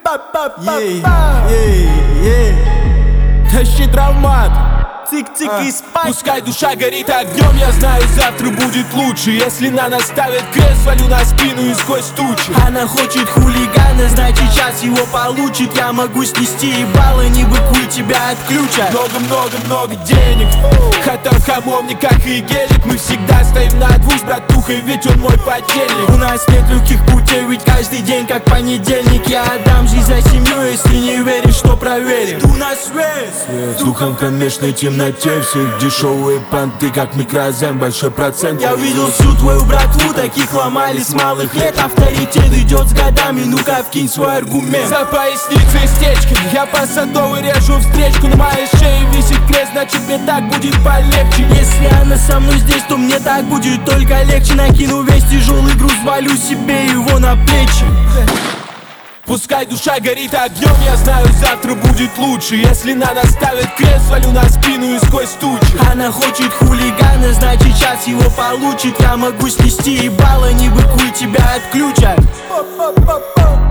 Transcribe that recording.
Тащи травмат, цик-цик и спать. Пускай душа горит огнем, я знаю, завтра будет лучше. Если на нас ставят крест, валю на спину и сквозь тучи. Она хочет хулигана, значит сейчас его получит. Я могу снести ебало, не быкуй, тебя отключат. Много-много-много денег, хата в хамовне, как и гелик. Мы всегда стоим на двух с братухой, ведь он мой подельник. У нас нет легких путей, ведь каждый день как понедельник. Я отдам жизнь за семью, если не веришь, что проверим. У нас свет, с духом в кромешной темноте. Все дешевые понты, как микрозем, большой процент. Я видел всю твою братву, таких ломали с малых лет. Авторитет идет с годами, ну-ка вкинь свой аргумент. За поясницей стечки, я по Садовой режу встречку. На моей шее висит крест, значит мне так будет полегче. Если она со мной здесь, то мне так будет только легче. Накину весь тяжелый груз, валю себе его на плечи. Пускай душа горит огнем, я знаю, завтра будет лучше. Если на нас ставят крест, валю на спину и сквозь тучи. Она хочет хулигана, значит сейчас его получит. Я могу снести ебало, не быкуй, тебя отключат.